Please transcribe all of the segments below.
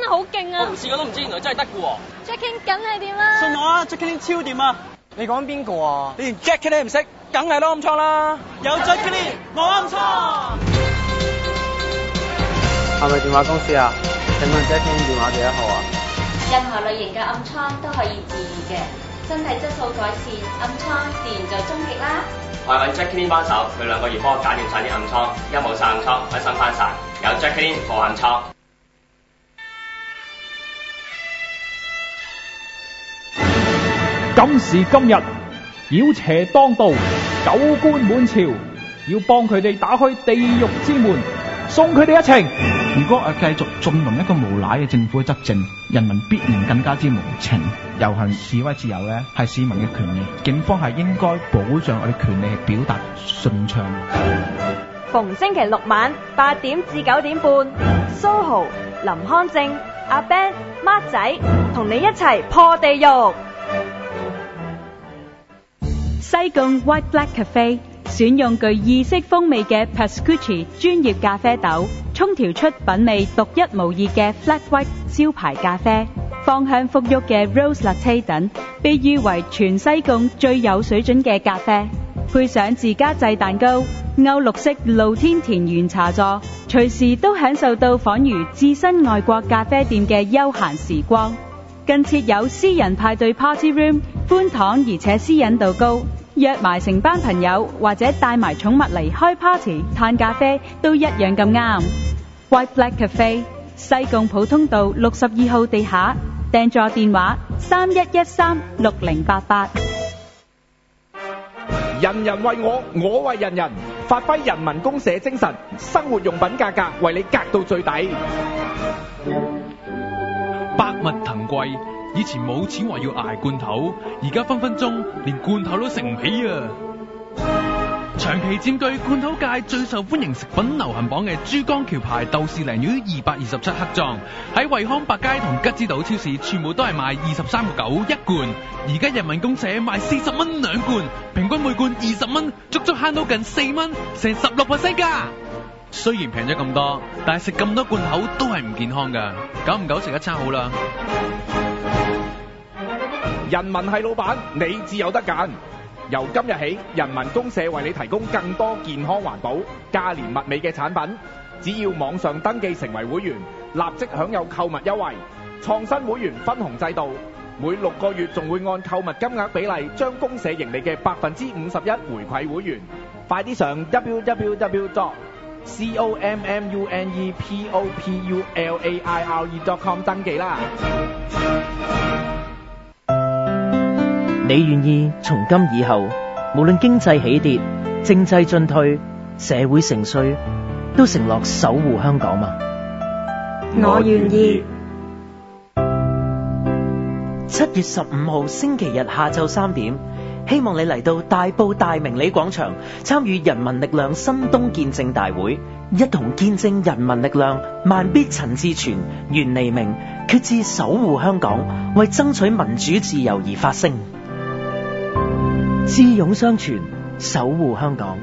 好勁啊！ 我唔試過都唔知，原來真係得嘅喎。 Jackie 梗係掂啦！ 信我啊 ，Jackie 超掂啊！ 你講邊個啊？ 你連 Jackie 都唔識，梗係都暗瘡啦！有 Jackie 冇暗瘡。 係咪電話公司啊？請問 Jackie 電話幾多號啊？ 任何類型嘅暗瘡都可以治癒嘅，身體質素改善，暗瘡自然就終結啦。 我係揾 Jackie 幫手，佢2個月幫我搞掂晒啲暗瘡，一冇晒暗瘡，開心翻晒。有 Jackie 冇暗瘡。 今時今日，妖邪當道，狗官滿朝，要幫佢哋打開地獄之門，送佢哋一程。 如果繼續縱容一個無賴嘅政府執政，人民必然更加之無情。遊行示威自由咧係市民嘅權利，警方係應該保障我哋權利係表達順暢。 逢星期六晚8點至9點半，蘇豪、林康正、阿 Ben、孖仔同你一齊破地獄。 西貢 White Black Cafe 選用具意式風味嘅 Pascucci 專業咖啡豆，沖調出品味獨一無二嘅 Flat White 招牌咖啡，芳香馥郁嘅 Rose Latte 等，被譽為全西貢最有水準嘅咖啡。配上自家製蛋糕、歐陸式露天田園茶座，隨時都享受到仿如置身外國咖啡店嘅悠閒時光。更設有私人派對 Party Room， 寬敞而且私隱度高，約埋成班朋友或者帶埋寵物嚟開 party 嘆咖啡都一樣咁啱。White Black Cafe 西貢普通道62號地下，訂座電話31136088。 人人為我，我為人人，發揮人民公社精神，生活用品價格為你格到最抵。 百物騰貴，以前冇錢話要捱罐頭，而家分分鐘連罐頭都食唔起啊！長期佔據罐頭界最受歡迎食品流行榜嘅珠江橋牌豆豉鯪魚227克裝，喺惠康百佳同吉之島超市全部都係賣23.9一罐，而家人民公社賣40蚊2罐，平均每罐20蚊，足足慳到近4蚊，成16% 㗎。雖然平咗咁多，但係食咁多罐頭都係唔健康㗎，久唔久食一餐好啦。 人民係老闆，你自有得揀。由今日起，人民公社為你提供更多健康環保、價廉物美嘅產品。只要網上登記成為會員，立即享有購物優惠。創新會員分紅制度，每6個月仲會按購物金額比例將公社盈利嘅51%回饋會員。快啲上 www.communepopulaire.com 登記啦！ 你願意從今以後，無論經濟起跌、政制進退、社會盛衰，都承諾守護香港嗎？ 我願意。 7月15號星期日下晝3點，希望你嚟到大埔大明里廣場參與人民力量新冬見證大會，一同見證人民力量慢必陳志全、袁彌明決志守護香港，為爭取民主自由而發聲。智勇相傳，守護香港。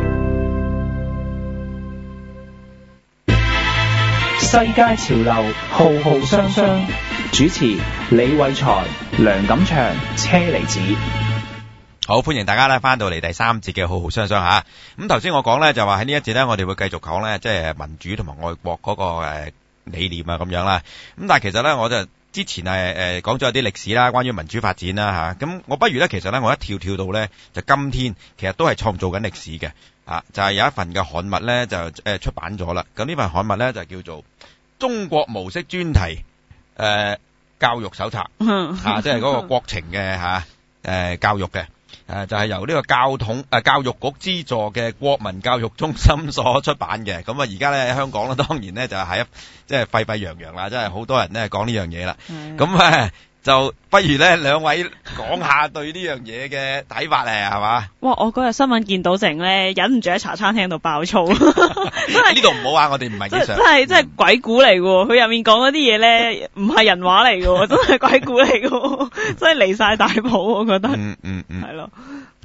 世界潮流，浩浩湯湯。主持李偉才、梁錦祥、車厘子。 好，歡迎大家咧翻到嚟第3節嘅浩浩湯湯吓。咁頭先我講咧就話喺呢一節咧，我哋會繼續講咧，即係民主同埋愛國嗰個理念啊咁樣啦。咁但係其實咧，我就之前係講咗一啲歷史啦，關於民主發展啦吓。咁我不如咧，其實咧我一跳到咧就今天，其實都係創造緊歷史嘅啊！就係有一份嘅刊物咧就出版咗啦。咁呢份刊物咧就叫做《中國模式專題教育手冊》即係嗰個國情嘅教育嘅。就係由呢個教育局資助嘅國民教育中心所出版嘅。咁啊而家咧喺香港咧，當然咧就係即係沸沸揚揚啦，真係好多人咧講呢樣嘢啦。咁就不如咧兩位講下對呢樣嘢嘅睇法咧，係嘛？ 哇！我嗰日新聞見到成咧，忍唔住喺茶餐廳度爆粗。真係呢度唔好啊！我哋唔係幾想。 真係鬼故嚟嘅喎，佢入面講嗰啲嘢咧，唔係人話嚟嘅喎，真係鬼故嚟嘅喎，真係離晒大譜，我覺得。係咯。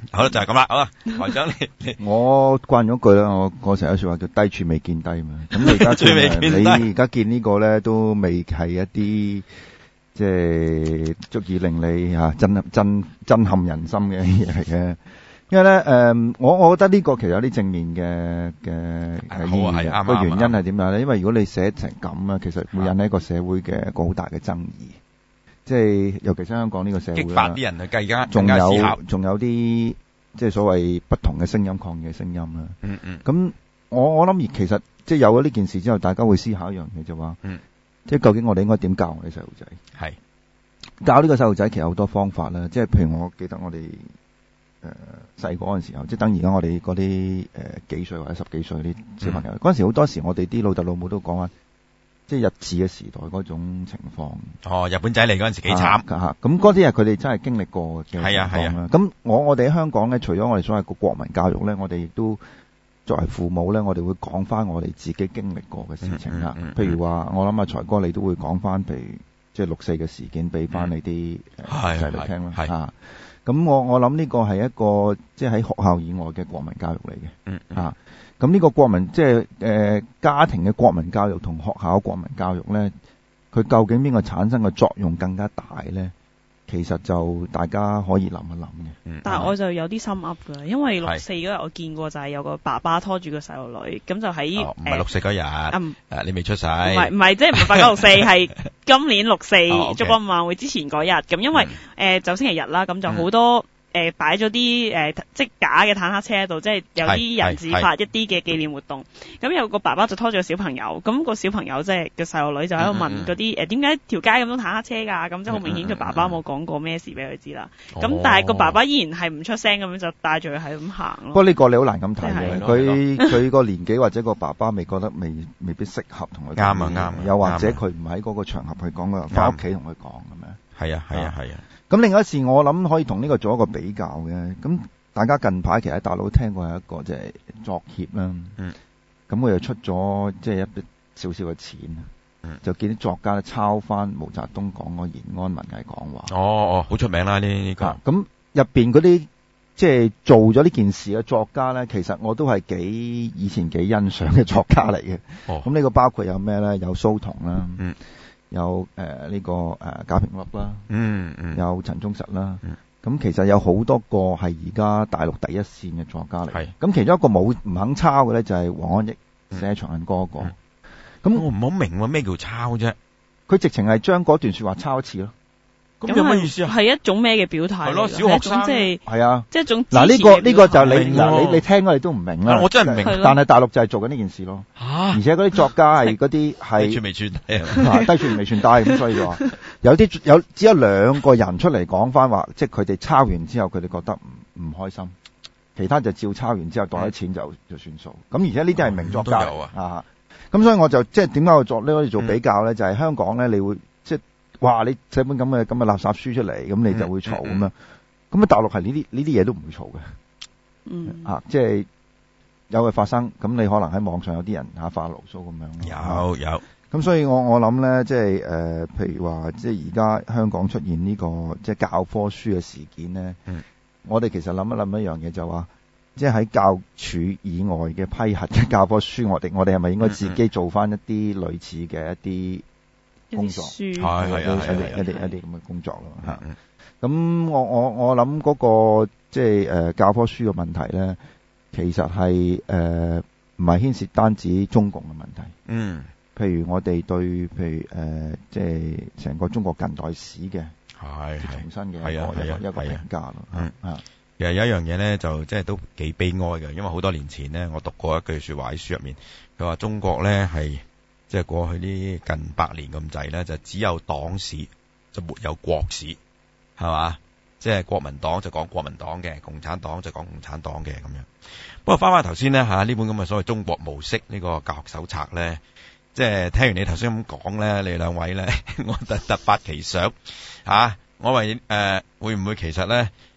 好啦，就係咁啦，好啦，台長你我慣咗句啦，我成日有說話叫低處未見低嘛。咁你而家你而家見呢個咧都未係一啲即係足以令你震撼人心嘅嘢嚟嘅。因為咧我覺得呢個其實有啲正面嘅意義嘅。個原因係點樣咧？因為如果你寫成咁啊，其實會引起一個社會嘅一個好大嘅爭議。即係尤其是香港呢個社會啦，激發啲人去更加思考，仲有啲即係所謂不同嘅聲音、抗議嘅聲音啦。咁我諗其實即係有咗呢件事之後，大家會思考一樣嘢就話，即係究竟我哋應該點教我哋細路仔？係教呢個細路仔其實有好多方法啦。即係譬如我記得我哋細個嗰陣時候，即係等而家我哋嗰啲幾歲或者10幾歲啲小朋友嗰陣時，好多時我哋啲老豆老母都講話，即係日治嘅時代嗰種情況。哦，日本仔嚟嗰陣時幾慘。咁嗰啲係佢哋真係經歷過嘅情況啦。咁我哋喺香港咧，除咗我哋所謂個國民教育咧，我哋亦都作為父母咧，我哋會講翻我哋自己經歷過嘅事情啦。譬如話，我諗阿財哥你都會講翻，譬如即係6·4嘅事件俾翻你啲仔女聽啦。咁我諗呢個係一個即係喺學校以外嘅國民教育嚟嘅。咁呢個國民即係家庭嘅國民教育同學校嘅國民教育咧，佢究竟邊個產生嘅作用更加大咧？其實就大家可以諗一諗嘅。 但係我就有啲心噏㗎，因為6·4嗰日我見過就係有個爸爸拖住個細路女，咁就喺唔係6·4嗰日，你未出世。唔係，即係唔係8·9·6·4，係今年6·4燭光晚會之前嗰日。咁因為就星期日啦，咁就好多。擺咗啲即假嘅坦克車喺度，即係有啲人自發一啲嘅紀念活動。咁有個爸爸就拖住個小朋友，咁個小朋友即係個細路女就喺度問嗰啲點解條街咁多坦克車㗎？咁即係好明顯佢爸爸冇講過咩事俾佢知啦。咁但係個爸爸依然係唔出聲咁樣就帶住佢係咁行咯。 不過呢個你好難咁睇嘅，佢個年紀或者個爸爸未覺得未必適合同佢講。啱。又或者佢唔喺嗰個場合去講嘅，翻屋企同佢講咁樣。係啊。咁另外一事，我諗可以同呢個做一個比較嘅。咁大家近排其實喺大陸聽過有一個即係作協啦。咁佢又出咗即係一筆少少嘅錢。就見啲作家咧抄翻毛澤東講個延安文藝講話。 好出名啦呢個。咁入邊嗰啲即係做咗呢件事嘅作家咧，其實我都係以前幾欣賞嘅作家嚟嘅。咁呢個包括有咩咧？有蘇童啦。有呢個賈平凹啦，有陳忠實啦，咁其實有好多個係而家大陸第一線嘅作家嚟。咁其中一個唔肯抄嘅咧就係黃安憶寫《長恨歌》嗰個。咁我唔好明喎，咩叫抄啫？ 佢直情係將嗰段說話抄一次咯。 咁有乜意思啊？ 係一種咩嘅表態？係咯，小學生係啊， 即係一種嗱呢個就你聽你都唔明啦。 我真係唔明， 但係大陸就係做緊呢件事咯。而且嗰啲作家係嗰啲係低處未算低處未算低，咁所以就話只有2個人出嚟講翻話，即係佢哋抄完之後佢哋覺得唔開心，其他就照抄完之後袋咗錢就算數。咁而且呢啲係名作家啊。咁所以我就即係點解我做比較咧？就係香港咧，你會即係。哇！你寫本咁嘅垃圾書出嚟，咁你就會嘈咁樣。咁啊，大陸係呢啲嘢都唔會嘈嘅。即係有嘅發生，咁你可能喺網上有啲人發牢騷咁樣。 有。 咁所以我諗咧，即係譬如話，即係而家香港出現呢個即係教科書嘅事件咧。我哋其實諗一樣嘢就話，即係喺教署以外嘅批核嘅教科書，我哋係咪應該自己做翻一啲類似嘅一啲工作係一啲咁嘅工作咯嚇。咁我諗嗰個即係教科書嘅問題咧，其實係唔係牽涉單止中共嘅問題。譬如我哋對即係成個中國近代史嘅重新嘅一個評價咯。 其實有一樣嘢咧，就即係都幾悲哀嘅，因為好多年前咧，我讀過一句説話喺書入面，佢話中國咧係。即係過去呢近100年咁滯咧，就只有黨史就沒有國史，係嘛？即係國民黨就講國民黨嘅，共產黨就講共產黨嘅咁樣。不過翻頭先咧呢本咁嘅所謂中國模式呢個教學手冊咧，即係聽完你頭先咁講咧，你兩位咧，我突發奇想我為會唔會其實咧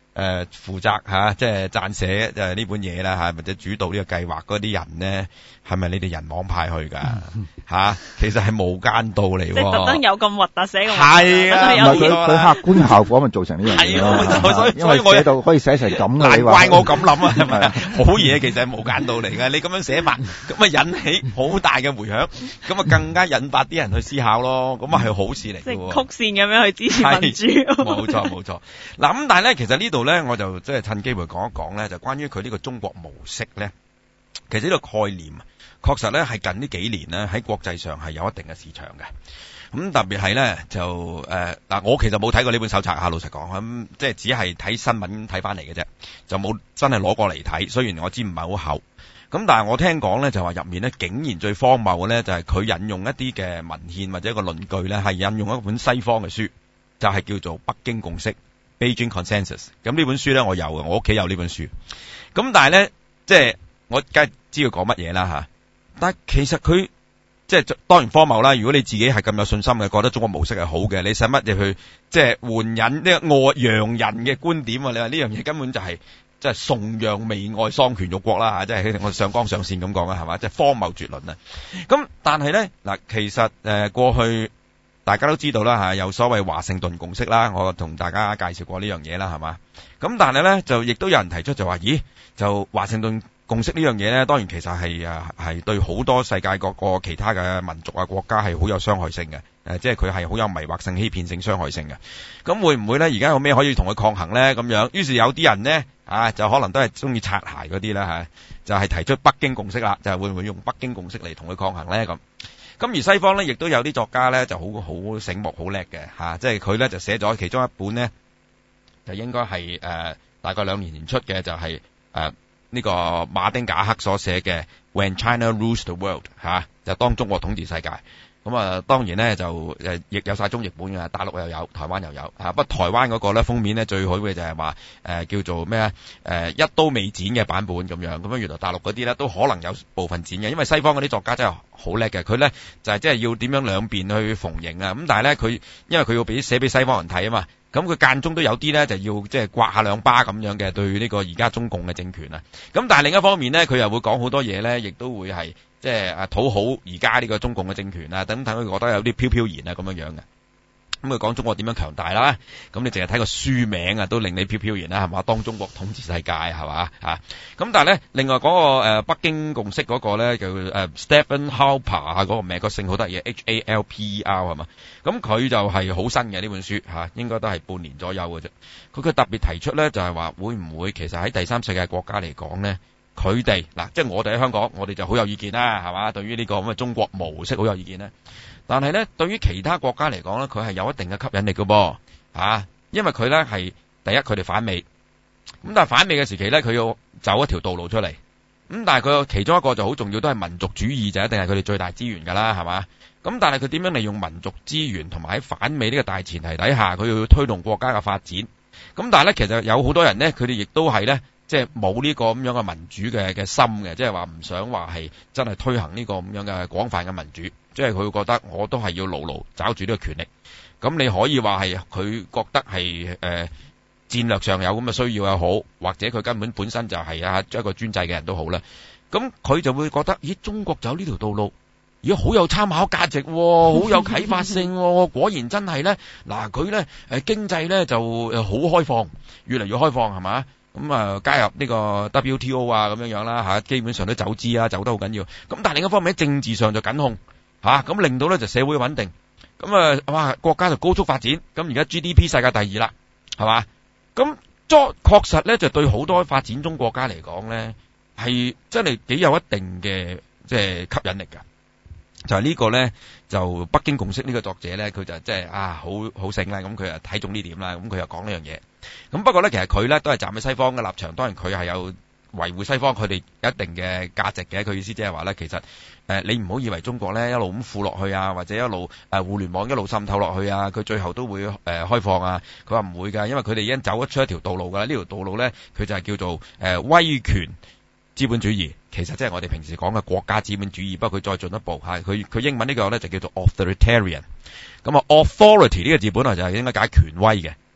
負責即係撰寫呢本嘢啦或者主導呢個計劃嗰啲人咧，係咪你哋人網派去㗎？其實係無間道嚟喎。 即係特登有咁核突寫咁。 係啊，佢客觀效果咪造成呢樣嘢咯。因為寫到可以寫成咁嘅， 難怪我咁諗啊，係咪啊？好嘢其實係無間道嚟㗎。你咁樣寫法，咁啊引起好大嘅迴響，咁啊更加引發啲人去思考咯。咁啊係好事嚟嘅喎。即係曲線咁樣去支持民主。冇錯。嗱咁，但係咧，其實呢度咧，我就即係趁機會講一講咧，就關於佢呢個中國模式咧。其實呢個概念確實咧係近呢幾年咧喺國際上係有一定嘅市場嘅。咁特別係咧就嗱，我其實冇睇過呢本手冊老實講，咁即係只係睇新聞睇翻嚟嘅啫，就冇真係攞過嚟睇。雖然我知唔係好厚，咁但係我聽講咧就話入面咧竟然最荒謬嘅咧就係佢引用一啲嘅文獻或者一個論據咧係引用一本西方嘅書，就係叫做《北京共識》（Beijing Consensus）。咁呢本書咧我有嘅，我屋企有呢本書。咁但係咧即係我梗係知道講乜嘢啦但係其實佢即係當然荒謬啦。如果你自己係咁有信心嘅，覺得中國模式係好嘅，你使乜嘢去即係援引呢個洋人嘅觀點啊？你話呢樣嘢根本就係即係崇洋媚外、喪權辱國啦即係我上綱上線咁講啦，係嘛？即係荒謬絕倫啊！咁但係咧嗱，其實過去大家都知道啦有所謂華盛頓共識啦，我同大家介紹過呢樣嘢啦，係嘛？咁但係咧就亦都有人提出就話，咦，就華盛頓共識呢樣嘢咧，當然其實係對好多世界各個其他嘅民族啊國家係好有傷害性嘅，即係佢係好有迷惑性、欺騙性、傷害性嘅。咁會唔會咧？而家有咩可以同佢抗衡咧？咁樣，於是有啲人咧就可能都係中意擦鞋嗰啲啦就係提出北京共識啦，就係會唔會用北京共識嚟同佢抗衡咧？咁而西方咧亦都有啲作家咧就好醒目、好叻嘅即係佢咧就寫咗其中一本咧，就應該係大概2年前出嘅，就係呢個馬丁賈克所寫嘅 When China Rules the World 就當中國統治世界。咁當然咧就亦有晒中譯本嘅，大陸又有，台灣又有不過台灣嗰個咧封面咧最好嘅就係話叫做咩一刀未剪嘅版本咁樣。咁原來大陸嗰啲咧都可能有部分剪嘅，因為西方嗰啲作家真係好叻嘅，佢咧就係即係要點樣兩邊去縫綸啊。咁但係咧佢因為佢要寫俾西方人睇啊嘛，咁佢間中都有啲咧就要即係刮下兩巴咁樣嘅對呢個而家中共嘅政權啊。咁但係另一方面咧，佢又會講好多嘢咧，亦都會係即係討好而家呢個中共嘅政權啊，等等佢覺得有啲飄飄然啊咁樣樣嘅。咁佢講中國點樣強大啦，咁你淨係睇個書名都令你飄飄然啦，係嘛？當中國統治世界係嘛咁但係咧，另外嗰個北京共識嗰個咧叫Stephen Halper 嗰個名個姓好得意，HALPER 係嘛？咁佢就係好新嘅呢本書應該都係半年左右嘅啫。佢特別提出咧就係話會唔會其實喺第三世界國家嚟講咧，佢哋嗱即係我哋喺香港，我哋就好有意見啦，係嘛？對於呢個咁嘅中國模式好有意見咧。但係咧，對於其他國家嚟講咧，佢係有一定嘅吸引力嘅噃因為佢咧係第一，佢哋反美，咁但係反美嘅時期咧，佢要走一條道路出嚟，咁但係佢其中一個就好重要，都係民族主義就一定係佢哋最大資源㗎啦，係嘛？咁但係佢點樣利用民族資源同埋喺反美呢個大前提底下，佢要推動國家嘅發展。咁但係咧，其實有好多人咧，佢哋亦都係咧，即係冇呢個咁樣嘅民主嘅心嘅，即係話唔想話係真係推行呢個咁樣嘅廣泛嘅民主。即係佢會覺得我都係要牢牢抓住呢個權力，咁你可以話係佢覺得係戰略上有咁嘅需要又好，或者佢根本身就係一個專制嘅人都好啦。咁佢就會覺得，咦，中國走呢條道路，咦，好有參考價值，好有啟發性，果然真係咧。嗱，佢咧經濟咧就好開放，越嚟越開放係嘛？咁加入呢個 WTO 咁樣啦基本上都走資走得好緊要。咁但係另一方面喺政治上就緊控。咁令到咧就社會穩定，咁國家就高速發展，咁而家 GDP 世界第2啦，係嘛？咁確實咧就對好多發展中國家嚟講咧係真係幾有一定嘅即係吸引力㗎。就係呢個咧就北京共識呢個作者咧，佢就即係好醒啦，咁佢又睇中呢點啦，咁佢又講呢樣嘢。咁不過咧其實佢咧都係站喺西方嘅立場，當然佢係有維護西方佢哋一定嘅價值嘅。佢意思即係話咧，其實你唔好以為中國咧一路咁富落去或者一路互聯網一路滲透落去佢最後都會開放佢話唔會㗎，因為佢哋已經走咗出一條道路㗎。呢條道路咧，佢就係叫做威權資本主義，其實即係我哋平時講嘅國家資本主義，不過佢再進一步佢英文呢個咧就叫做 authoritarian。咁authority 呢個字本來就係應該解權威嘅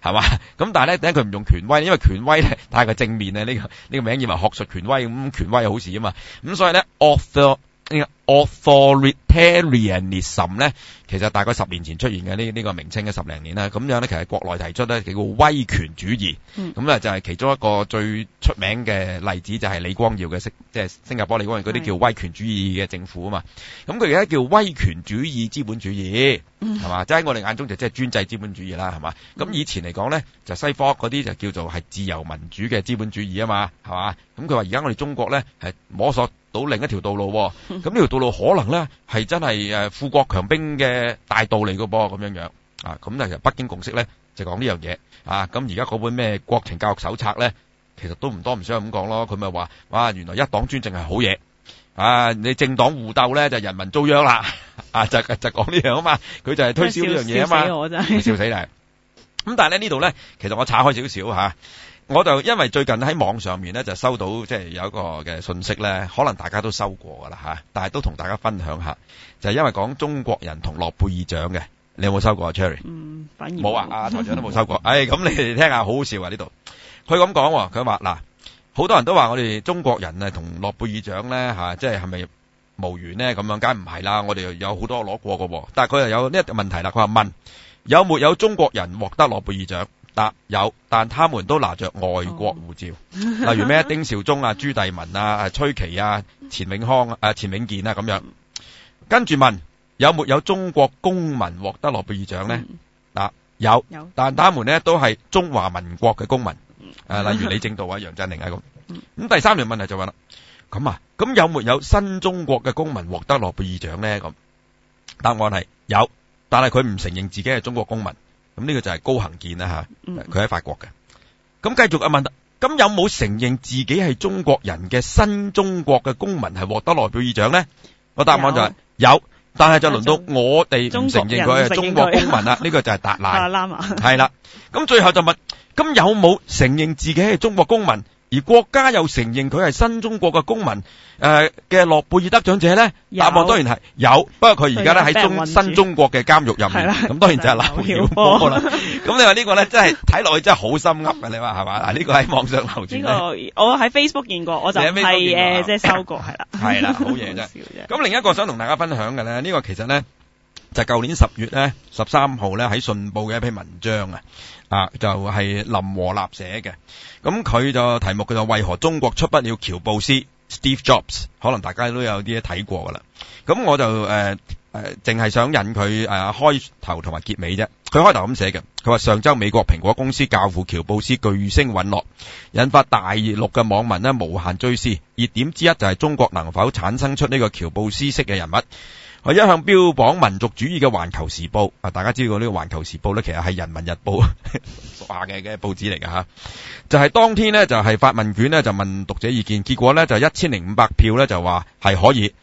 係嘛？咁但係咧，點解佢唔用權威？因為權威咧太過正面啊！呢個名以為學術權威，咁權威係好事啊嘛。咁所以咧 authoritarianism 咧，其實大概10年前出現嘅呢個名稱嘅10零年啦。咁樣咧，其實國內提出咧叫做威權主義。咁咧就係其中一個最出名嘅例子，就係李光耀嘅即係新加坡李光耀嗰啲叫威權主義嘅政府啊嘛。咁佢而家叫威權主義資本主義，係嘛？即係喺我哋眼中就即係專制資本主義啦，係嘛？咁以前嚟講咧，就西方嗰啲就叫做係自由民主嘅資本主義啊嘛，係嘛？咁佢話而家我哋中國咧係摸索到另一條道路，咁呢條道路可能咧係真係富國強兵嘅大道嚟嘅噃，咁樣啊。咁其實北京共識咧就講呢樣嘢啊。咁而家嗰本咩國情教育手冊咧，其實都唔多唔少咁講咯。佢咪話哇，原來一黨專政係好嘢啊！你政黨互鬥咧就人民遭殃啦啊！就講呢樣啊嘛。佢就係推銷呢樣嘢啊嘛。笑死我真係，笑死你。咁但係咧呢度咧，其實我岔開少少嚇。我就因為最近喺網上面咧就收到即係有一個嘅信息咧，可能大家都收過噶啦嚇，但係都同大家分享下，就係因為講中國人同諾貝爾獎嘅，你有冇收過啊 Cherry？ 反而冇啊，阿台長都冇收過。咁你哋聽下，好好笑啊呢度。佢咁講，佢話嗱，好多人都話我哋中國人啊同諾貝爾獎咧嚇，即係咪無緣呢？咁樣梗唔係啦，我哋有好多攞過嘅喎。但係佢又有呢一個問題啦，佢話問有沒有中國人獲得諾貝爾獎？答有，但他們都拿着外國護照，例如咩丁肇中啊、朱棣文啊、崔琦啊、錢永康啊、錢永健啊咁樣。跟住問有沒有中國公民獲得諾貝爾獎呢？嗱有，但他們呢都係中華民國嘅公民，例如李政道啊、楊振寧啊咁。咁第三條問題就問啦，咁有沒有新中國嘅公民獲得諾貝爾獎呢？咁答案係有，但係佢唔承認自己係中國公民。咁呢個就係高行健啦吓，佢喺法國嘅。咁繼續問，咁有冇承認自己係中國人嘅新中國嘅公民係獲得諾貝爾獎呢？個答案就係有，但係就輪到我哋唔承認佢係中國公民啦。呢個就係達賴。係啦。咁最後就問，咁有冇承認自己係中國公民？而國家又承認佢係新中國嘅公民嘅諾貝爾得獎者咧？答案當然係有，不過佢而家咧喺新中國嘅監獄入面，咁當然就係劉曉波啦。咁你話呢個咧，真係睇落去真係好心噏嘅，你話係嘛？嗱，呢個喺網上流傳。呢個我喺 Facebook 見過，我就係即係收過，係啦。係啦，好嘢啫。 咁另一個想同大家分享嘅咧，呢個其實咧就係舊年10月咧13號咧喺信報嘅一篇文章就係林和立寫嘅。咁佢就題目叫做為何中國出不了喬布斯 Steve Jobs， 可能大家都有啲睇過噶啦。咁我就淨係想引佢開頭同埋結尾啫。佢開頭咁寫嘅，佢話上週美國蘋果公司教父喬布斯巨星隕落，引發大陸嘅網民呢無限追思。熱點之一就係中國能否產生出呢個喬布斯式嘅人物。我一向標榜民族主義嘅環球時報，大家知道呢個環球時報咧，其實係人民日報屬下嘅報紙嚟㗎吓。就係當天呢，就係發問卷呢，就問讀者意見，結果呢，就1500票呢，就話係可以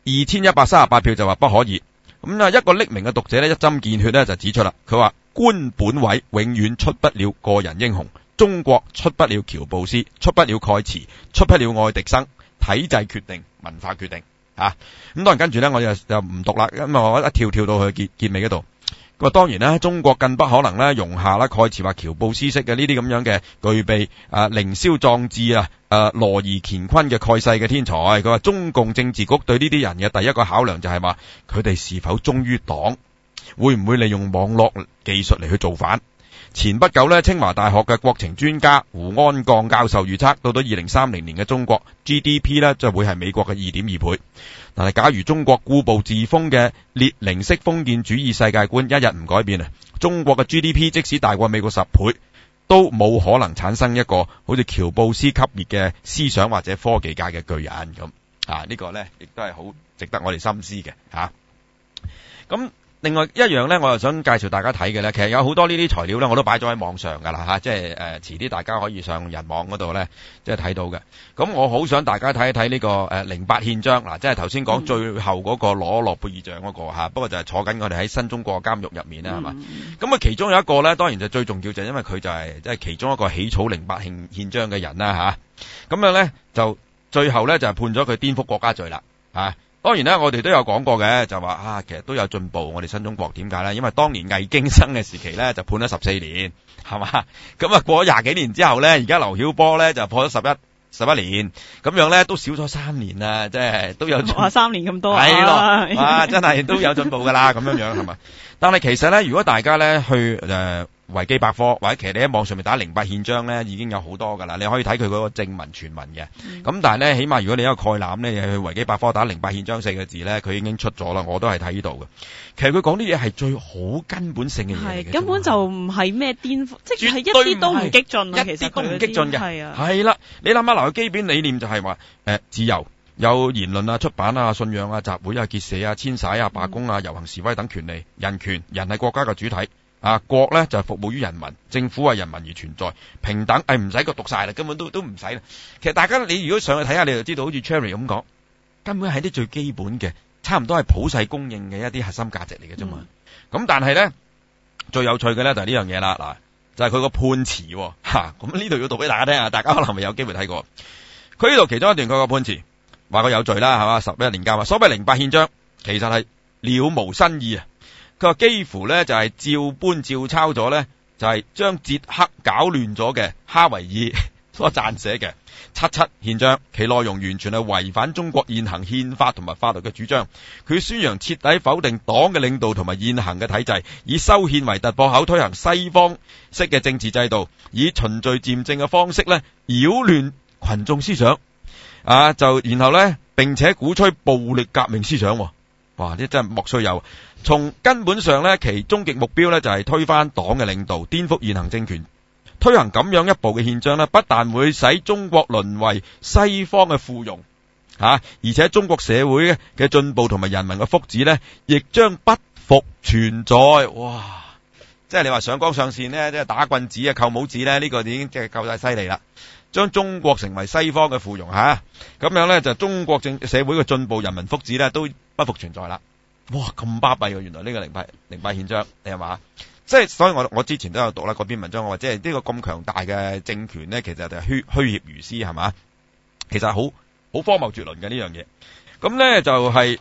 ，2138票就話不可以。咁一個匿名嘅讀者呢，一針見血呢，就指出啦，佢話官本位永遠出不了個人英雄，中國出不了喬布斯，出不了蓋茨，出不了愛迪生，體制決定，文化決定。咁當然跟住咧，我就唔讀啦，咁我一跳到去結尾嗰度。咁啊，當然啦，中國更不可能咧容下啦蓋茨或喬布斯式嘅呢啲咁樣嘅具備凌霄壯志羅夷乾坤嘅蓋世嘅天才。佢話中共政治局對呢啲人嘅第一個考量就係話佢哋是否忠於黨，會唔會利用網絡技術嚟去造反。前不久呢，清華大學嘅國情專家胡安鋼教授預測，到2030年嘅中國 GDP 呢，就會係美國嘅2.2倍。但係假如中國固步自封嘅列寧式封建主義世界觀一日唔改變，中國嘅 GDP 即使大過美國10倍，都冇可能產生一個好似喬布斯級別嘅思想或者科技界嘅巨人咁。呢個呢，亦都係好值得我哋深思嘅咁。另外一樣咧，我又想介紹大家睇嘅咧，其實有好多呢啲材料咧，我都擺咗喺網上噶啦即係遲啲大家可以上人網嗰度咧，即係睇到嘅。咁我好想大家睇一睇呢個08憲章嗱，即係頭先講最後嗰個攞諾貝爾獎嗰個不過就係坐緊我哋喺新中國監獄入面啦，係嘛？咁其中有一個咧，當然就最重要就係因為佢就係即係其中一個起草08憲章嘅人啦咁樣咧就最後咧就係判咗佢顛覆國家罪啦當然咧，我哋都有講過嘅，就話其實都有進步。我哋新中國點解咧？因為當年魏京生嘅時期咧，就判咗14年，係嘛？咁啊過咗廿幾年之後咧，而家劉曉波咧就判咗11年，咁樣咧都少咗3年啦，即係都有。 哇，3年咁多啊！ 係咯，哇，真係都有進步噶啦，咁樣係咪？但係其實咧，如果大家咧去維基百科或者其實你喺網上面打08憲章咧，已經有好多噶啦，你可以睇佢嗰個正文全文嘅。咁但係咧，起碼如果你有一個概覽咧，你去維基百科打08憲章4個字咧，佢已經出咗啦。我都係睇呢度嘅。其實佢講啲嘢係最好根本性嘅嘢嚟嘅， 根本就唔係咩顛覆，即係一啲都唔激進啊！其實一啲都唔激進嘅， 係啊， 係啦。你諗下嗱，佢基本理念就係話自由，有言論啊、出版啊、信仰啊、集會啊、結社啊、遷徙啊、罷工啊、遊行示威等權利，人權，人係國家嘅主體。國咧就係服務於人民，政府為人民而存在，平等，唔使個讀晒啦，根本都唔使啦。其實大家你如果上去睇下，你就知道好似 Cherry 咁講，根本係啲最基本嘅，差唔多係普世公認嘅一啲核心價值嚟嘅啫嘛。咁但係咧最有趣嘅咧就係呢樣嘢啦，嗱就係佢個判詞吓，咁呢度要讀俾大家聽啊，大家可能未有機會睇過。佢呢度其中一段佢個判詞話佢有罪啦，係嘛，11年監。所謂08憲章其實係了無新意啊。佢話幾乎咧就係照搬照抄咗咧，就係將捷克搞亂咗嘅哈維爾所撰寫嘅77憲章，其內容完全係違反中國現行憲法同埋法律嘅主張。佢宣揚徹底否定黨嘅領導同埋現行嘅體制，以修憲為突破口，推行西方式嘅政治制度，以循序漸進嘅方式咧擾亂群眾思想，然後咧並且鼓吹暴力革命思想。哇！啲真係莫須有。從根本上咧，其終極目標咧就係推翻黨嘅領導，顛覆現行政權。推行咁樣一部嘅憲章咧，不但會使中國淪為西方嘅附庸，而且中國社會嘅進步同埋人民嘅福祉咧，亦將不復存在。哇！即係你話上綱上線咧，即係打棍子啊、扣帽子咧，呢個已經即係夠晒犀利啦。將中國成為西方嘅附庸咁樣咧就中國社會嘅進步、人民福祉咧都不復存在啦。哇，咁巴閉嘅，原來呢個08憲章，你係嘛？即係所以我之前都有讀啦嗰篇文章，我話即係呢個咁強大嘅政權咧，其實就係虛協如斯，係嘛？其實好荒謬絕倫嘅呢樣嘢。咁咧就係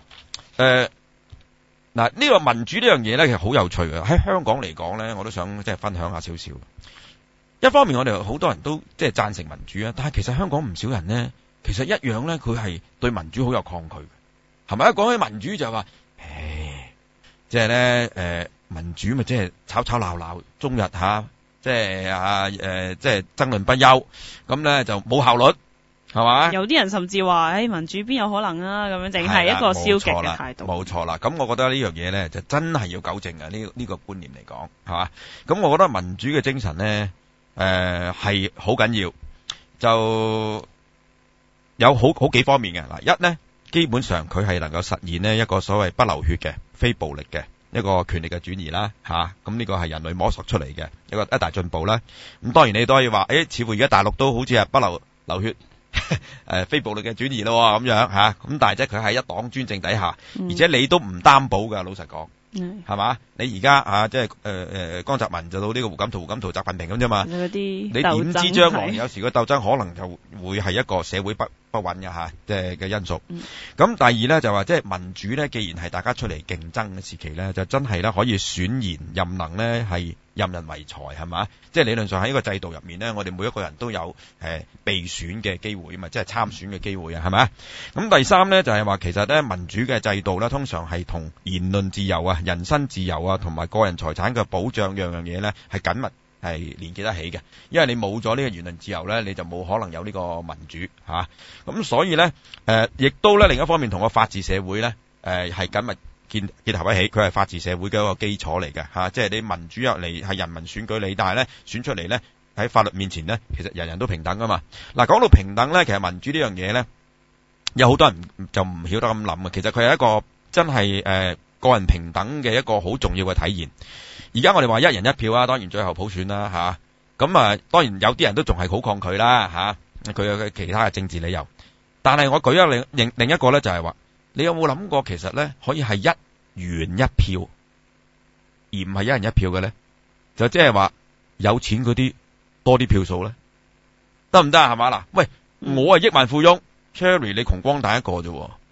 呢個民主呢樣嘢咧，其實好有趣嘅。喺香港嚟講咧，我都想即係分享下少少。一方面我哋好多人都即係贊成民主啊，但係其實香港唔少人咧，其實一樣咧，佢係對民主好有抗拒嘅，係咪？講起民主就係話，即係咧民主咪即係吵吵鬧鬧，終日即係爭論不休，咁咧就冇效率，係嘛？有啲人甚至話，民主邊有可能啊？咁樣淨係一個消極嘅態度。 冇錯啦，咁我覺得呢樣嘢咧就真係要糾正啊！呢個觀念嚟講，係嘛？咁我覺得民主嘅精神咧，係好緊要，就有好幾方面嘅。嗱，一咧，基本上佢係能夠實現呢一個所謂不流血嘅非暴力嘅一個權力嘅轉移啦，咁呢個係人類摸索出嚟嘅一大進步啦。咁當然你都可以話，似乎而家大陸都好似係不流血非暴力嘅轉移咯，咁樣咁但係即係佢喺一黨專政底下，而且你都唔擔保㗎，老實講。係嘛？你而家即係江澤民就到呢個胡錦濤、習近平咁啫嘛。你點知將來有時個鬥爭可能就會係一個社會不穩嘅即係嘅因素。咁第二咧就話即係民主咧，既然係大家出嚟競爭嘅時期咧，就真係咧可以選賢任能咧，係任人唯才，係嘛？即係理論上喺呢個制度入面咧，我哋每一個人都有被選嘅機會啊嘛，即係參選嘅機會啊，係咪？咁第三咧就係話其實咧民主嘅制度咧，通常係同言論自由啊、人身自由啊同埋個人財產嘅保障樣嘢咧係緊密係連結得起嘅。因為你冇咗呢個言論自由咧，你就冇可能有呢個民主咁所以咧亦都咧另一方面同個法治社會咧係緊密結合一起，佢係法治社會嘅一個基礎嚟嘅即係你民主入嚟係人民選舉你，但係咧選出嚟咧喺法律面前咧，其實人人都平等噶嘛。嗱，講到平等咧，其實民主呢樣嘢咧，有好多人就唔曉得咁諗啊。其實佢係一個真係個人平等嘅一個好重要嘅體現。而家我哋話一人一票啊，當然最後普選啦咁當然有啲人都仲係好抗拒啦佢有其他嘅政治理由。但係我舉另一個咧，就係話你有冇諗過其實咧可以係一元一票，而唔係一人一票嘅咧？就即係話有錢嗰啲多啲票數咧，得唔得係嘛？嗱，喂，我係億萬富翁，Cherry 你窮光蛋一個啫，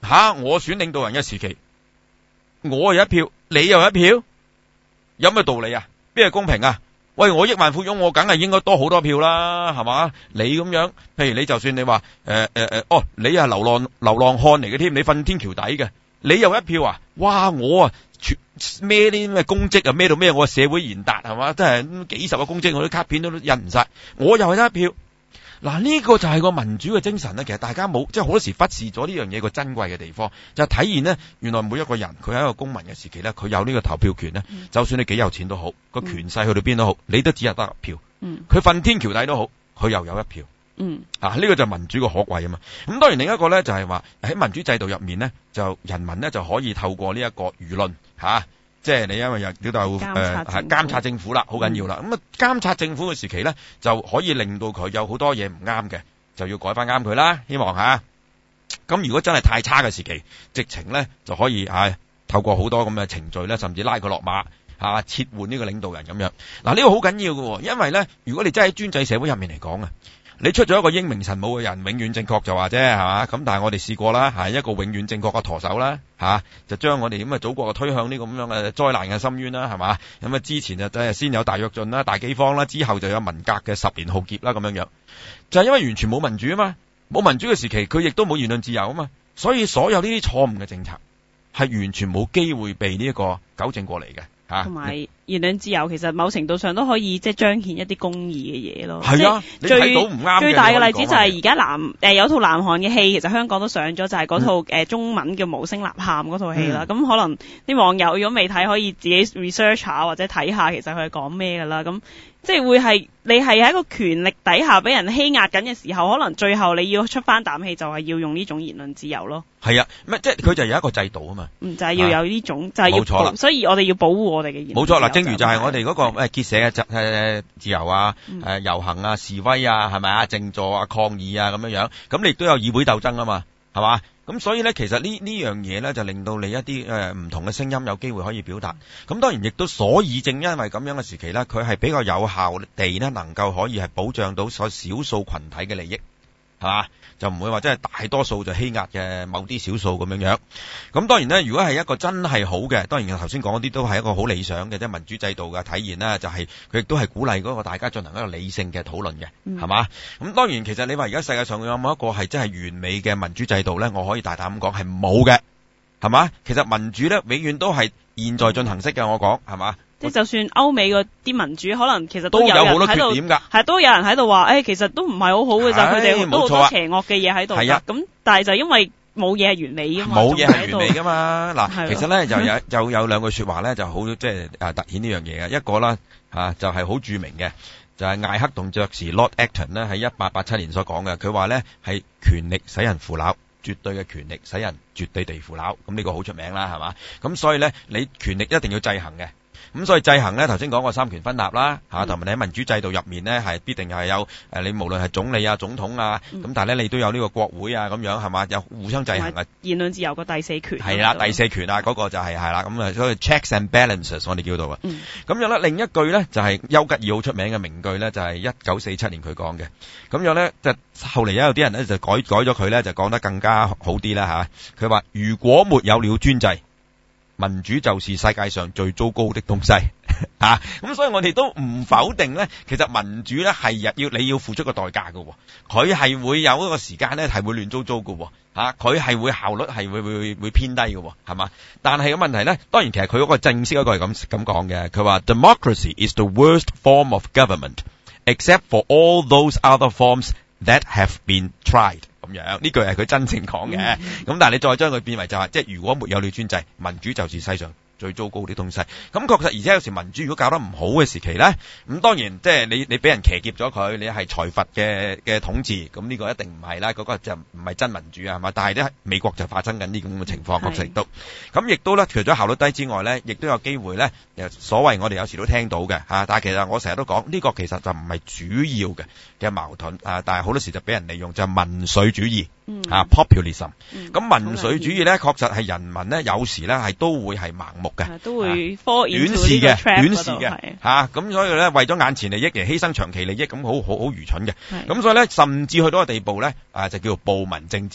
我選領導人嘅時期，我有一票，你又有一票，有咩道理啊？邊係公平啊？喂，我億萬富翁，我梗係應該多好多票啦，係嘛？你咁樣，譬如你就算你話你係流浪漢嚟嘅添，你瞓天橋底嘅，你又一票啊？哇，我啊孭啲咩公職啊，孭到咩？我係社會賢達係嘛？真係幾十個公職，我啲卡片都印唔晒，我又係得一票。嗱，呢個就係個民主嘅精神咧。其實大家冇，即係好多時忽視咗呢樣嘢個珍貴嘅地方，就係體現呢，原來每一個人佢喺一個公民嘅時期咧，佢有呢個投票權咧。就算你幾有錢都好，個權勢去到邊都好，你都只係得一票。佢瞓天橋底都好，佢又有一票。呢個就民主嘅可貴啊嘛。咁當然另一個咧就係話喺民主制度入面咧，就人民咧就可以透過呢一個輿論即係你因為又叫做監察政府啦，好緊要啦。咁監察政府嘅時期咧，就可以令到佢有好多嘢唔啱嘅，就要改翻啱佢啦。希望咁如果真係太差嘅時期，直情咧就可以透過好多咁嘅程序咧，甚至拉佢落馬撤換呢個領導人咁樣。嗱，呢個好緊要嘅，因為咧如果你真係喺專制社會入面嚟講你出咗一個英明神武嘅人，永遠正確就話啫，係嘛？咁但係我哋試過啦，一個永遠正確嘅舵手啦，就將我哋咁嘅祖國推向呢個咁樣嘅災難嘅深淵啦，係嘛？咁之前就先有大躍進啦、大饑荒啦，之後就有文革嘅10年浩劫啦，咁樣樣，就係因為完全冇民主啊嘛，冇民主嘅時期，佢亦都冇言論自由啊嘛，所以所有呢啲錯誤嘅政策係完全冇機會被呢一個糾正過嚟嘅。同埋言論自由其實某程度上都可以即係彰顯一啲公義嘅嘢咯。 係啊，你睇到唔啱嘅最大嘅例子就係而家有套南韓嘅戲，其實香港都上咗，就係嗰套中文嘅無聲吶喊嗰套戲啦。咁可能啲網友如果未睇，可以自己 research 下或者睇下，其實佢係講咩噶啦。咁即係會係你係喺一個權力底下俾人欺壓緊嘅時候，可能最後你要出翻啖氣，就係要用呢種言論自由咯。 係啊，即係佢就有一個制度啊嘛。就係要有呢種，就係要冇錯啦。所以我哋要保護我哋嘅言論自由。冇錯啦，正如就係我哋嗰個結社嘅自由啊，遊行啊、示威啊，係咪啊、靜坐啊、抗議啊咁樣樣。咁你亦都有議會鬥爭啊嘛，係嘛？咁所以咧，其實呢樣嘢咧，就令到你一啲唔同嘅聲音有機會可以表達。咁當然亦都所以正因為咁樣嘅時期咧，佢係比較有效地咧，能夠可以係保障到所少數群體嘅利益，係嘛？就唔會話真係大多數就欺壓嘅某啲少數咁樣樣。咁當然咧，如果係一個真係好嘅，當然頭先講嗰啲都係一個好理想嘅，即係民主制度嘅體現啦。就係佢亦都係鼓勵嗰個大家進行一個理性嘅討論嘅，係嘛？咁當然其實你話而家世界上有冇一個係真係完美嘅民主制度咧？我可以大膽咁講係冇嘅，係嘛？其實民主咧永遠都係現在進行式嘅，我講係嘛？ 即係就算歐美嗰啲民主，可能其實都有好多缺點㗎。 係都有人喺度話，其實都唔係好好嘅咋，佢哋都好多邪惡嘅嘢喺度。係啊，咁但係就因為冇嘢係完美㗎嘛， 冇嘢係完美㗎嘛。嗱，其實咧就有兩句說話咧，就好即係突顯呢樣嘢嘅。一個啦就係好著名嘅，就係艾克同爵士 Lord Acton 咧喺1887年所講嘅。佢話咧係權力使人腐朽，絕對嘅權力使人絕對地腐朽。咁呢個好出名啦，係嘛？咁所以咧，你權力一定要制衡嘅。咁所以制衡咧，頭先講過三權分立啦，同埋你喺民主制度入面咧，係必定係有你無論係總理啊、總統啊，咁但係咧你都有呢個國會啊咁樣係嘛，有互相制衡啊。 言論自由個第四權係啦，第四權啊，嗰個就係啦，咁啊所以 checks and balances 我哋叫到啊。咁樣咧，另一句咧就係丘吉爾好出名嘅名句咧，就係1947年佢講嘅。咁樣咧就後嚟有啲人咧就改咗佢咧，就講得更加好啲啦嚇。佢話如果沒有了專制，民主就是世界上最糟糕的東西咁所以我哋都唔否定咧，其實民主咧係你要付出個代價嘅，佢係會有一個時間咧係會亂糟糟嘅，佢係會效率係會偏低嘅，係嘛？但係個問題咧，當然其實佢嗰個正式嗰個係咁講嘅，佢話 Democracy is the worst form of government except for all those other forms that have been tried。咁樣呢句係佢真正講嘅，咁但係你再將佢變為就係即係如果沒有了專制，民主就是世上最糟糕啲東西。咁確實，而且有時民主如果搞得唔好嘅時期咧，咁當然即係你俾人騎劫咗佢，你係財閥嘅統治，咁呢個一定唔係啦，嗰個就唔係真民主啊，係嘛？但係咧美國就發生緊呢咁嘅情況，確實亦都咁，亦都咧除咗效率低之外咧，亦都有機會咧，所謂我哋有時都聽到嘅但係其實我成日都講呢個其實就唔係主要嘅矛盾但係好多時就俾人利用就係民粹主義populism。咁民粹主義咧確實係人民咧有時咧係都會係盲目嘅， 都會 fall into 短視嘅咁所以咧為咗眼前利益而犧牲長期利益，咁好愚蠢嘅。咁所以咧甚至去到個地步咧就叫做暴民政治。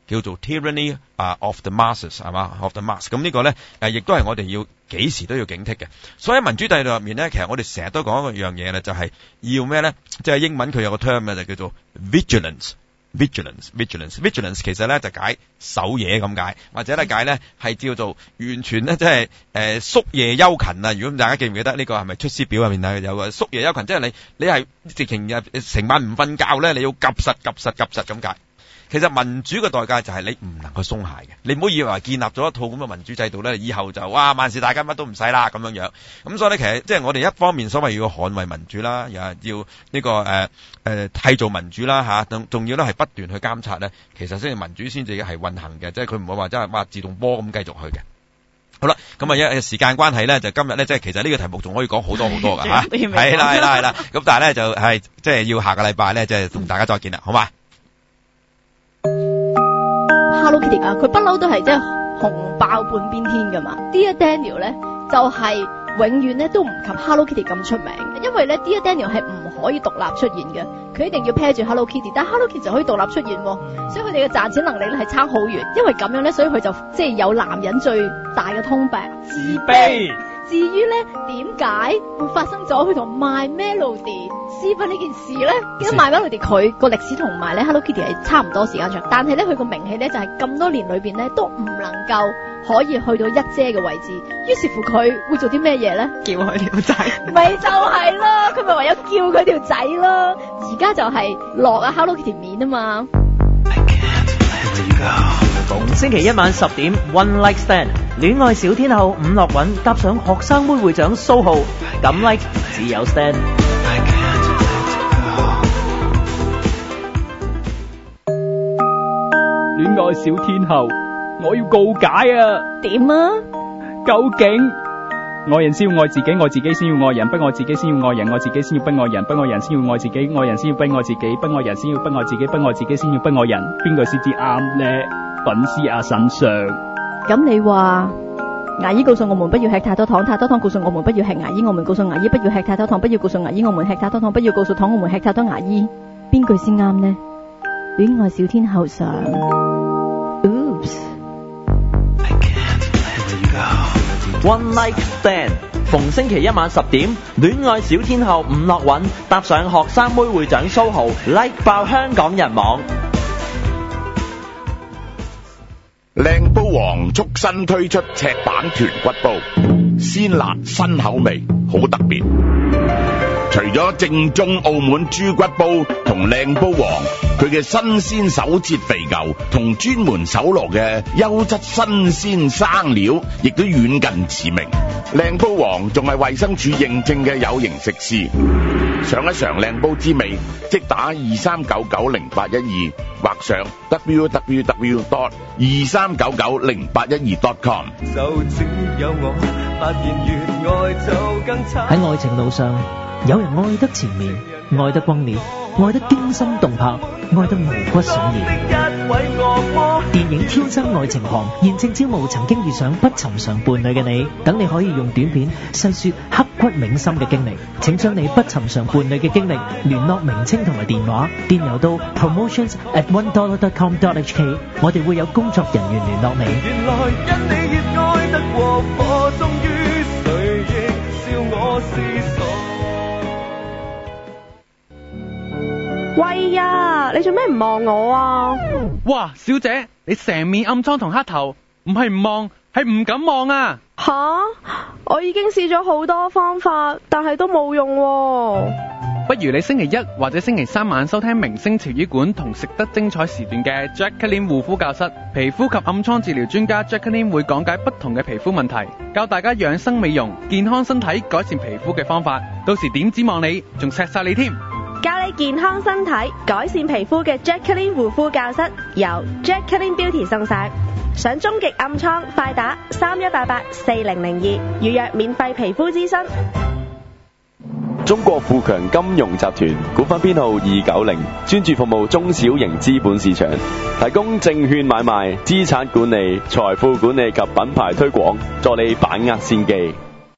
叫做 Tyranny of the Masses 係嘛 of the Mass。咁呢個咧亦都係我哋要幾時都要警惕嘅。所以喺民主制度入面咧，其實我哋成日都講一樣嘢咧，就係要咩咧？即係英文佢有個 term 嘅就叫做 vigilance。vigilance 其實咧就解守夜咁解，或者咧解咧係叫做完全咧即係宿夜憂勤啊！如果大家記唔記得呢個係咪出師表入面啊有個宿夜憂勤，即係你係直情成晚唔瞓覺咧，你要及實咁解。其實民主嘅代價就係你唔能夠鬆懈嘅，你唔好以為話建立咗一套咁嘅民主制度咧，以後就哇萬事大吉乜都唔使啦咁樣。咁所以咧其實即係我哋一方面所謂要捍衛民主啦，又係要呢個締造民主啦嚇，仲要咧係不斷去監察咧，其實先至民主先至係運行嘅，即係佢唔會話真係自動波咁繼續去嘅。好啦，咁因為時間關係咧，就今日咧即係其實呢個題目仲可以講好多㗎嚇，係啦，咁但係咧就係即係要下個禮拜咧即係同大家再見啦，好嘛 ？Hello Kitty 啊，佢不嬲都係即係紅爆半邊天噶嘛。Dear Daniel 咧就係永遠咧都唔及 Hello Kitty 咁出名，因為咧 Dear Daniel 係唔可以獨立出現嘅，佢一定要 pair 住 Hello Kitty， 但 Hello Kitty 就可以獨立出現喎，所以佢哋嘅賺錢能力咧係差好遠。因為咁樣咧，所以佢就即係有男人最大嘅通病，自卑。至於咧點解會發生咗佢同 My Melody 私奔呢件事咧？因為 My Melody 佢個歷史同埋咧 Hello Kitty 係差唔多時間長，但係咧佢個名氣咧就係咁多年裏邊咧都唔能夠可以去到一姐嘅位置。於是乎佢會做啲咩嘢咧？叫佢條仔，咪就係咯，佢咪唯有叫佢條仔咯。而家就係落啊 Hello Kitty 面啊嘛。 逢星期一晚10點 One Like Stand 戀愛小天后伍樂韻搭上學生妹會長蘇浩，咁 like 只有 Stand。 戀愛小天后，我要告解啊！ 點啊？ 究竟愛人先要愛自己，愛自己先要愛人，不愛自己先要愛人，愛自己先要不愛人，不愛人先要愛自己，愛人先要不愛自己，不愛人先要不愛自己，不愛自己先要不愛人，邊個先至啱呢？粉絲阿神上， 咁你話牙醫告訴我們不要吃太多糖，太多糖告訴我們不要吃牙醫，我們告訴牙醫不要吃太多糖，不要告訴牙醫我們吃太多糖，不要告訴糖我們吃太多牙醫，邊句先啱呢？戀愛小天后上 Oops One Night Stand 逢星期一晚10點，戀愛小天后伍樂韻搭上學生妹會長蘇豪 like 爆香港人網。 靚煲王促新推出赤版豚骨煲，鮮辣新口味，好特別。除咗正宗澳門豬骨煲同靚煲王，佢嘅新鮮手切肥牛同專門搜羅嘅優質新鮮生料，亦都遠近馳名。靚煲王仲係衛生署認證嘅有形食肆。嘗一嘗靚煲之味，即打23990812或上 www.23990812.com。 就只有我發現越愛就更慘。 喺愛情路上，有人愛得纏綿，愛得轟烈，愛得驚心動魄，愛得毛骨悚然。電影《天生愛情行》現正招募曾經遇上不尋常伴侶嘅你，等你可以用短片細說刻骨銘心嘅經歷。請將你不尋常伴侶嘅經歷聯絡名稱同埋電話，電郵到 promotions@1dollar.com.hk， 我哋會有工作人員聯絡你。 原來因你越愛得過火，終於誰亦笑我是傻。 喂呀，你做咩唔望我啊？ 哇，小姐，你成面暗瘡同黑頭，唔係唔望，係唔敢望啊！ 吓，我已經試咗好多方法，但係都冇用喎。 不如你星期一或者星期三晚收聽明星潮語館同食得精彩時段嘅 Jacqueline 護膚教室，皮膚及暗瘡治療專家 Jacqueline 會講解不同嘅皮膚問題，教大家養生美容、健康身體、改善皮膚嘅方法。到時點指望你，仲錫晒你添。 教你健康身體、改善皮膚嘅 Jacqueline 護膚教室，由 Jacqueline Beauty 送上。想終極暗瘡，快打31884002預約免費皮膚諮詢。 中國富強金融集團股份編號290，專注服務中小型資本市場，提供證券買賣、資產管理、財富管理及品牌推廣，助你把握先機。